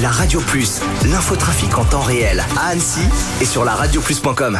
La Radio Plus, l'infotrafic en temps réel à Annecy et sur la radioplus.com.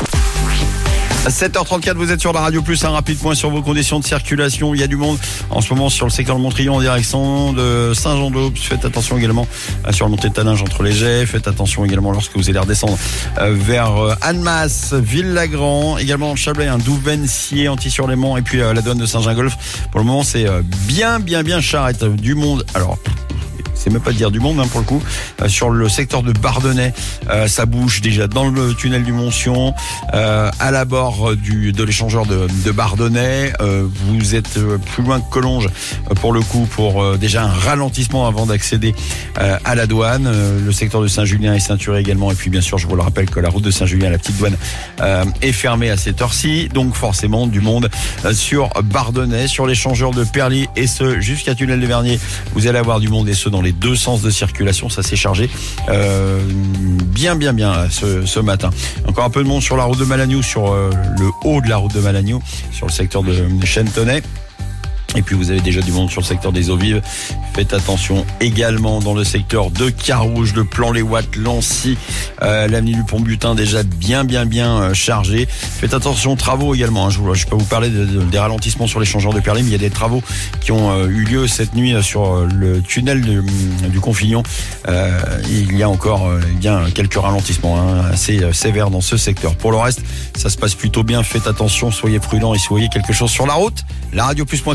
7h34, vous êtes sur la Radio Plus, un rapide point sur vos conditions de circulation. Il y a du monde en ce moment sur le secteur de Montriond en direction de Saint-Jean-d'Aubes. Faites attention également sur la montée de Taninges entre les Jets. Faites attention également lorsque vous allez redescendre vers Annemasse, Ville-Lagrand. Également dans le Chablais, un Douvaine-Scié, Antilly-sur-Léman et puis la douane de Saint-Gingolph. Pour le moment, c'est bien charrette. Du monde. Alors, c'est même pas de dire du monde pour le coup. Sur le secteur de Bardonnay, ça bouge déjà dans le tunnel du Montsion, à la bord de l'échangeur de Bardonnay. Vous êtes plus loin que Collonges pour le coup, pour déjà un ralentissement avant d'accéder à la douane. Le secteur de Saint-Julien est ceinturé également. Et puis bien sûr, je vous le rappelle que la route de Saint-Julien, la petite douane, est fermée à cette heure-ci. Donc forcément du monde sur Bardonnay, sur l'échangeur de Perly et ce jusqu'à tunnel de Vernier. Vous allez avoir du monde et ce dans les deux sens de circulation, ça s'est chargé bien ce matin. Encore un peu de monde sur la route de Malagnou, sur le haut de la route de Malagnou, sur le secteur de Chênetonnet. Et puis vous avez déjà du monde sur le secteur des eaux vives. Faites attention également dans le secteur de Carouge, de Plan-les-Ouates, Lancy, l'avenue du Pont-Butin déjà bien chargé. Faites attention aux travaux également. Je peux vous parler des ralentissements sur l'échangeur de Perly, mais il y a des travaux qui ont eu lieu cette nuit sur le tunnel du Confignon. Il y a encore quelques ralentissements assez sévères dans ce secteur. Pour le reste, ça se passe plutôt bien. Faites attention, soyez prudents et soyez quelque chose sur la route. La radioplus.com